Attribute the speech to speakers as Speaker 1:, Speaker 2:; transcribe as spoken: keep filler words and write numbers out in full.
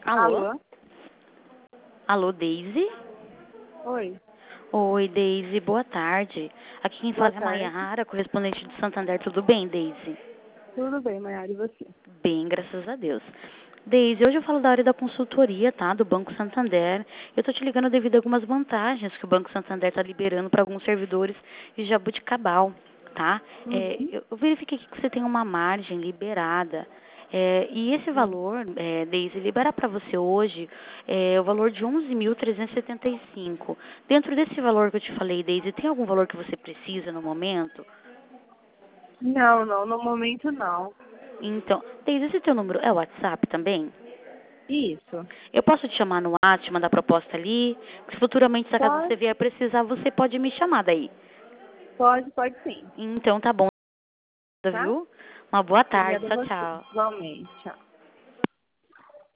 Speaker 1: Alô?
Speaker 2: Alô?
Speaker 1: Alô, Deise?
Speaker 2: Oi,
Speaker 1: Oi, Deise, boa tarde. Aqui quem
Speaker 2: boa
Speaker 1: fala é a
Speaker 2: tarde.
Speaker 1: Maiara, correspondente de Santander. Tudo bem, Deise?
Speaker 2: Tudo bem, Maiara, e você?
Speaker 1: Bem, graças a Deus. Deise, hoje eu falo da área da consultoria, tá? Do Banco Santander. Eu tô te ligando devido a algumas vantagens que o Banco Santander está liberando para alguns servidores de Jabuticabal, tá? É,
Speaker 2: Uhum.
Speaker 1: eu eu verifiquei aqui que você tem uma margem liberada. É, e esse
Speaker 2: Sim.
Speaker 1: valor, é, Deise, liberar para você hoje é o valor de onze mil trezentos e setenta e cinco. Dentro desse valor que eu te falei, Deise, tem algum valor que você precisa no momento?
Speaker 2: Não, não, no momento não.
Speaker 1: Então, Deise, esse teu número é o WhatsApp também?
Speaker 2: Isso.
Speaker 1: Eu posso te chamar no WhatsApp, te mandar proposta ali? Se futuramente, se acaso você
Speaker 2: Pode,
Speaker 1: vier precisar, você pode me chamar daí.
Speaker 2: pode, pode sim,
Speaker 1: Então tá bom,
Speaker 2: tá?
Speaker 1: viu? Uma boa tarde.
Speaker 2: Obrigada a
Speaker 1: Tchau,
Speaker 2: você.
Speaker 1: tchau.
Speaker 2: Igualmente, tchau.